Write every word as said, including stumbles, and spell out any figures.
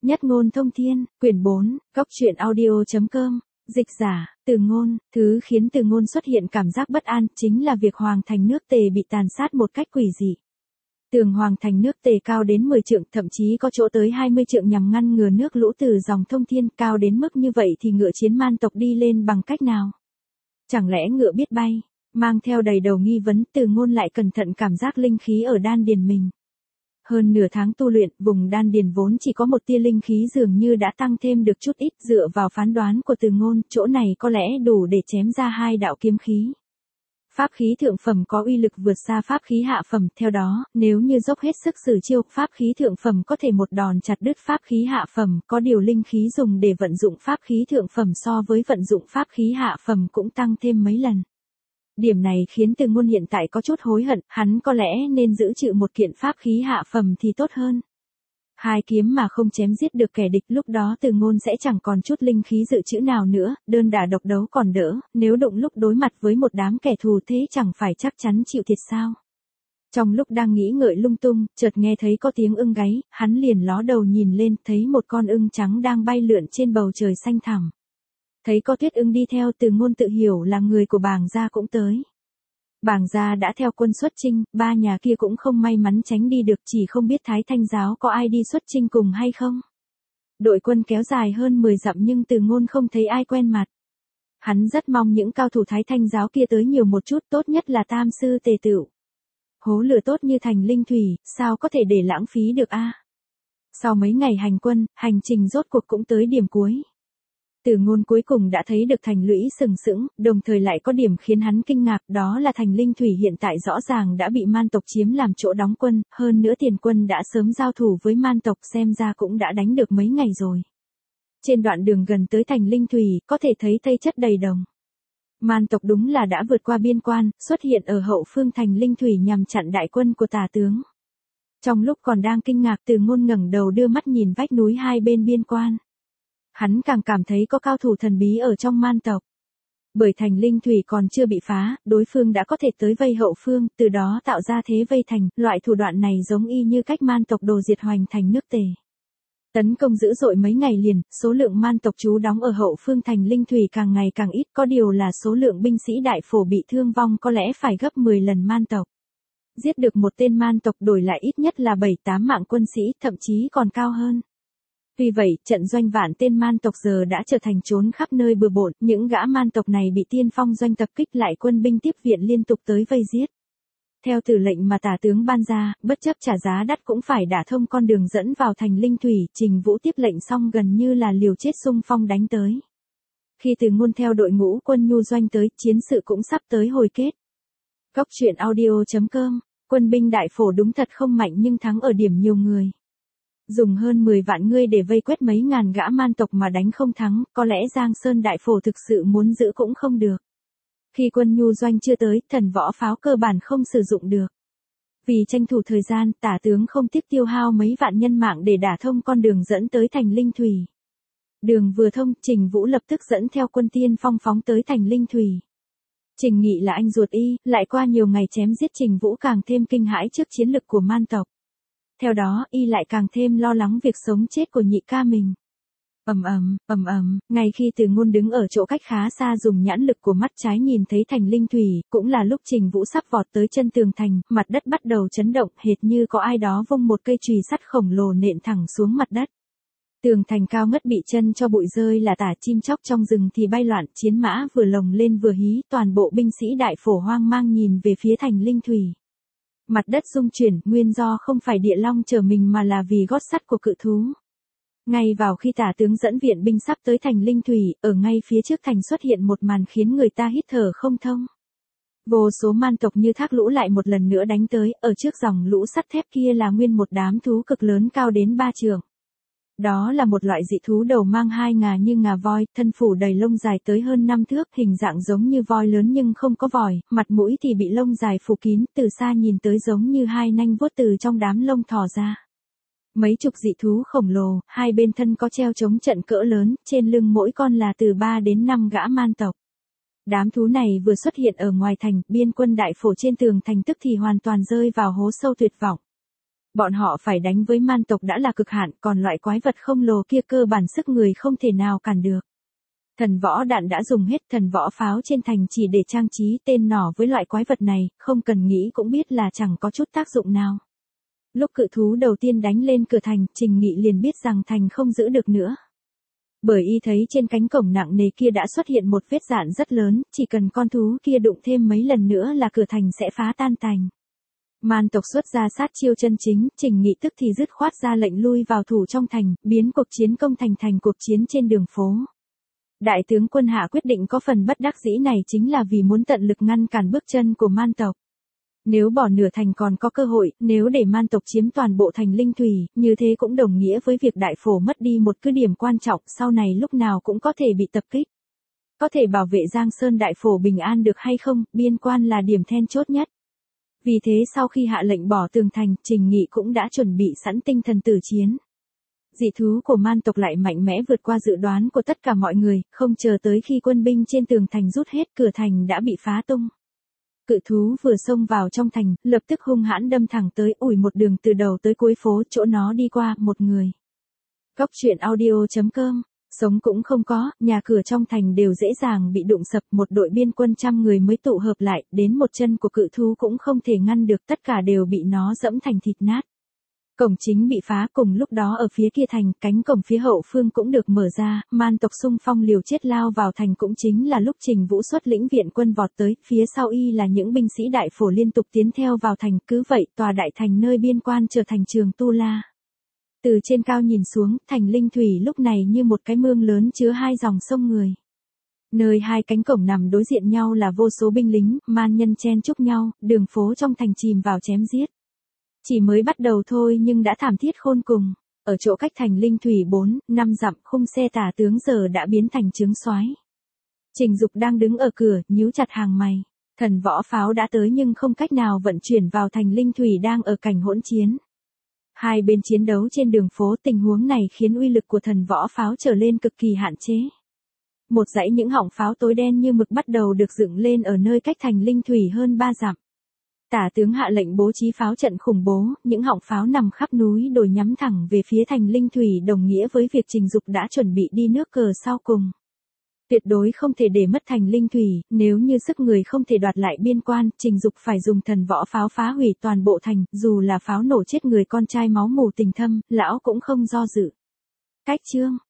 Nhất ngôn thông thiên, quyển bốn, góc truyện audio.com, dịch giả, Từ Ngôn. Thứ khiến Từ Ngôn xuất hiện cảm giác bất an chính là việc Hoàng thành nước Tề bị tàn sát một cách quỷ dị. Tường Hoàng thành nước Tề cao đến mười trượng, thậm chí có chỗ tới hai mươi trượng nhằm ngăn ngừa nước lũ từ dòng thông thiên. Cao đến mức như vậy thì ngựa chiến man tộc đi lên bằng cách nào? Chẳng lẽ ngựa biết bay? Mang theo đầy đầu nghi vấn, Từ Ngôn lại cẩn thận cảm giác linh khí ở đan điền mình. Hơn nửa tháng tu luyện, vùng đan điền vốn chỉ có một tia linh khí dường như đã tăng thêm được chút ít. Dựa vào phán đoán của Từ Ngôn, chỗ này có lẽ đủ để chém ra hai đạo kiếm khí. Pháp khí thượng phẩm có uy lực vượt xa pháp khí hạ phẩm, theo đó, nếu như dốc hết sức sử chiêu, pháp khí thượng phẩm có thể một đòn chặt đứt pháp khí hạ phẩm. Có điều linh khí dùng để vận dụng pháp khí thượng phẩm so với vận dụng pháp khí hạ phẩm cũng tăng thêm mấy lần. Điểm này khiến Từ Ngôn hiện tại có chút hối hận, hắn có lẽ nên giữ trữ một kiện pháp khí hạ phẩm thì tốt hơn. Hai kiếm mà không chém giết được kẻ địch, lúc đó Từ Ngôn sẽ chẳng còn chút linh khí dự trữ nào nữa, đơn đả độc đấu còn đỡ, nếu đụng lúc đối mặt với một đám kẻ thù thế chẳng phải chắc chắn chịu thiệt sao. Trong lúc đang nghĩ ngợi lung tung, chợt nghe thấy có tiếng ưng gáy, hắn liền ló đầu nhìn lên, thấy một con ưng trắng đang bay lượn trên bầu trời xanh thẳm. Thấy có Tuyết Ưng đi theo, Từ Ngôn tự hiểu là người của Bàng gia cũng tới. Bàng gia đã theo quân xuất chinh, ba nhà kia cũng không may mắn tránh đi được, chỉ không biết Thái Thanh giáo có ai đi xuất chinh cùng hay không. Đội quân kéo dài hơn mười dặm nhưng Từ Ngôn không thấy ai quen mặt. Hắn rất mong những cao thủ Thái Thanh giáo kia tới nhiều một chút, tốt nhất là tam sư Tề Tựu. Hố lửa tốt như thành linh thủy, sao có thể để lãng phí được a? Sau mấy ngày hành quân, hành trình rốt cuộc cũng tới điểm cuối. Từ Ngôn cuối cùng đã thấy được thành lũy sừng sững, đồng thời lại có điểm khiến hắn kinh ngạc, đó là thành linh thủy hiện tại rõ ràng đã bị man tộc chiếm làm chỗ đóng quân, hơn nữa tiền quân đã sớm giao thủ với man tộc, xem ra cũng đã đánh được mấy ngày rồi. Trên đoạn đường gần tới thành linh thủy, có thể thấy thây chất đầy đồng. Man tộc đúng là đã vượt qua biên quan, xuất hiện ở hậu phương thành linh thủy nhằm chặn đại quân của Tả tướng. Trong lúc còn đang kinh ngạc, Từ Ngôn ngẩng đầu đưa mắt nhìn vách núi hai bên biên quan. Hắn càng cảm thấy có cao thủ thần bí ở trong man tộc. Bởi thành linh thủy còn chưa bị phá, đối phương đã có thể tới vây hậu phương, từ đó tạo ra thế vây thành, loại thủ đoạn này giống y như cách man tộc đồ diệt hoành thành nước Tề. Tấn công dữ dội mấy ngày liền, số lượng man tộc trú đóng ở hậu phương thành linh thủy càng ngày càng ít, có điều là số lượng binh sĩ đại phổ bị thương vong có lẽ phải gấp mười lần man tộc. Giết được một tên man tộc đổi lại ít nhất là bảy tám mạng quân sĩ, thậm chí còn cao hơn. Vì vậy, trận doanh vạn tên man tộc giờ đã trở thành trốn khắp nơi bừa bộn, những gã man tộc này bị tiên phong doanh tập kích lại, quân binh tiếp viện liên tục tới vây giết. Theo tử lệnh mà Tả tướng ban ra, bất chấp trả giá đắt cũng phải đả thông con đường dẫn vào thành linh thủy, Trình Vũ tiếp lệnh xong gần như là liều chết xung phong đánh tới. Khi Từ Ngôn theo đội ngũ quân nhu doanh tới, chiến sự cũng sắp tới hồi kết. Góc truyện audio.com, quân binh đại phổ đúng thật không mạnh nhưng thắng ở điểm nhiều người. Dùng hơn mười vạn người để vây quét mấy ngàn gã man tộc mà đánh không thắng, có lẽ Giang Sơn đại phổ thực sự muốn giữ cũng không được. Khi quân nhu doanh chưa tới, thần võ pháo cơ bản không sử dụng được. Vì tranh thủ thời gian, Tả tướng không tiếc tiêu hao mấy vạn nhân mạng để đả thông con đường dẫn tới thành linh thủy. Đường vừa thông, Trình Vũ lập tức dẫn theo quân tiên phong phóng tới thành linh thủy. Trình Nghị là anh ruột y, lại qua nhiều ngày chém giết, Trình Vũ càng thêm kinh hãi trước chiến lực của man tộc. Theo đó, y lại càng thêm lo lắng việc sống chết của nhị ca mình. Ầm ầm, ầm ầm, ngay khi Từ Ngôn đứng ở chỗ cách khá xa dùng nhãn lực của mắt trái nhìn thấy thành linh thủy, cũng là lúc Trình Vũ sắp vọt tới chân tường thành, mặt đất bắt đầu chấn động, hệt như có ai đó vung một cây chùy sắt khổng lồ nện thẳng xuống mặt đất. Tường thành cao ngất bị chân cho bụi rơi là tả, chim chóc trong rừng thì bay loạn, chiến mã vừa lồng lên vừa hí, toàn bộ binh sĩ đại phổ hoang mang nhìn về phía thành linh thủy. Mặt đất rung chuyển, nguyên do không phải địa long chở mình mà là vì gót sắt của cự thú. Ngay vào khi Tả tướng dẫn viện binh sắp tới thành linh thủy, ở ngay phía trước thành xuất hiện một màn khiến người ta hít thở không thông. Vô số man tộc như thác lũ lại một lần nữa đánh tới, ở trước dòng lũ sắt thép kia là nguyên một đám thú cực lớn cao đến ba trượng. Đó là một loại dị thú đầu mang hai ngà như ngà voi, thân phủ đầy lông dài tới hơn năm thước, hình dạng giống như voi lớn nhưng không có vòi, mặt mũi thì bị lông dài phủ kín, từ xa nhìn tới giống như hai nanh vuốt từ trong đám lông thò ra. Mấy chục dị thú khổng lồ, hai bên thân có treo chống trận cỡ lớn, trên lưng mỗi con là từ ba đến năm gã man tộc. Đám thú này vừa xuất hiện ở ngoài thành, biên quân đại phổ trên tường thành tức thì hoàn toàn rơi vào hố sâu tuyệt vọng. Bọn họ phải đánh với man tộc đã là cực hạn, còn loại quái vật không lồ kia cơ bản sức người không thể nào cản được. Thần võ đạn đã dùng hết, thần võ pháo trên thành chỉ để trang trí tên nỏ với loại quái vật này, không cần nghĩ cũng biết là chẳng có chút tác dụng nào. Lúc cự thú đầu tiên đánh lên cửa thành, Trình Nghị liền biết rằng thành không giữ được nữa. Bởi y thấy trên cánh cổng nặng nề kia đã xuất hiện một vết rạn rất lớn, chỉ cần con thú kia đụng thêm mấy lần nữa là cửa thành sẽ phá tan tành. Man tộc xuất ra sát chiêu chân chính, Trình Nghị tức thì dứt khoát ra lệnh lui vào thủ trong thành, biến cuộc chiến công thành thành cuộc chiến trên đường phố. Đại tướng quân Hạ quyết định có phần bất đắc dĩ này chính là vì muốn tận lực ngăn cản bước chân của man tộc. Nếu bỏ nửa thành còn có cơ hội, nếu để man tộc chiếm toàn bộ thành Linh Thủy, như thế cũng đồng nghĩa với việc đại phổ mất đi một cứ điểm quan trọng, sau này lúc nào cũng có thể bị tập kích. Có thể bảo vệ Giang Sơn đại phổ bình an được hay không, biên quan là điểm then chốt nhất. Vì thế sau khi hạ lệnh bỏ tường thành, Trình Nghị cũng đã chuẩn bị sẵn tinh thần tử chiến. Dị thú của man tộc lại mạnh mẽ vượt qua dự đoán của tất cả mọi người, không chờ tới khi quân binh trên tường thành rút hết, cửa thành đã bị phá tung. Cự thú vừa xông vào trong thành, lập tức hung hãn đâm thẳng tới, ủi một đường từ đầu tới cuối phố, chỗ nó đi qua, một người. Góc truyện audio chấm com, sống cũng không có, nhà cửa trong thành đều dễ dàng bị đụng sập, một đội biên quân trăm người mới tụ hợp lại, đến một chân của cự thú cũng không thể ngăn được, tất cả đều bị nó dẫm thành thịt nát. Cổng chính bị phá, cùng lúc đó ở phía kia thành, cánh cổng phía hậu phương cũng được mở ra, man tộc xung phong liều chết lao vào thành, cũng chính là lúc Trình Vũ xuất lĩnh viện quân vọt tới, phía sau y là những binh sĩ đại phổ liên tục tiến theo vào thành, cứ vậy tòa đại thành nơi biên quan trở thành trường tu la. Từ trên cao nhìn xuống, thành Linh Thủy lúc này như một cái mương lớn chứa hai dòng sông người. Nơi hai cánh cổng nằm đối diện nhau là vô số binh lính, man nhân chen chúc nhau, đường phố trong thành chìm vào chém giết. Chỉ mới bắt đầu thôi nhưng đã thảm thiết khôn cùng. Ở chỗ cách thành Linh Thủy bốn, năm dặm, khung xe tả tướng giờ đã biến thành trứng xoáy. Trình Dục đang đứng ở cửa, nhíu chặt hàng mày. Thần võ pháo đã tới nhưng không cách nào vận chuyển vào thành Linh Thủy đang ở cảnh hỗn chiến. Hai bên chiến đấu trên đường phố, tình huống này khiến uy lực của thần võ pháo trở lên cực kỳ hạn chế. Một dãy những họng pháo tối đen như mực bắt đầu được dựng lên ở nơi cách thành Linh Thủy hơn ba dặm. Tả tướng hạ lệnh bố trí pháo trận khủng bố, những họng pháo nằm khắp núi đồi nhắm thẳng về phía thành Linh Thủy, đồng nghĩa với việc Trình Dục đã chuẩn bị đi nước cờ sau cùng. Tuyệt đối không thể để mất thành Linh Thủy, nếu như sức người không thể đoạt lại biên quan, Trình Dục phải dùng thần võ pháo phá hủy toàn bộ thành, dù là pháo nổ chết người con trai máu mù tình thâm, lão cũng không do dự. Cách chương